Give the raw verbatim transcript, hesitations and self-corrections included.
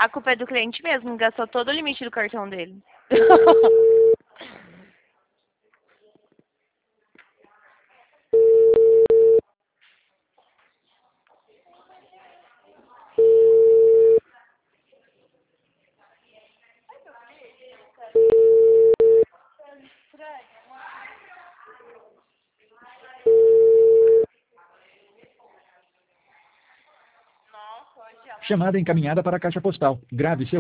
A culpa é do cliente mesmo, gastou todo o limite do cartão dele. Chamada encaminhada para a caixa postal. Grave seu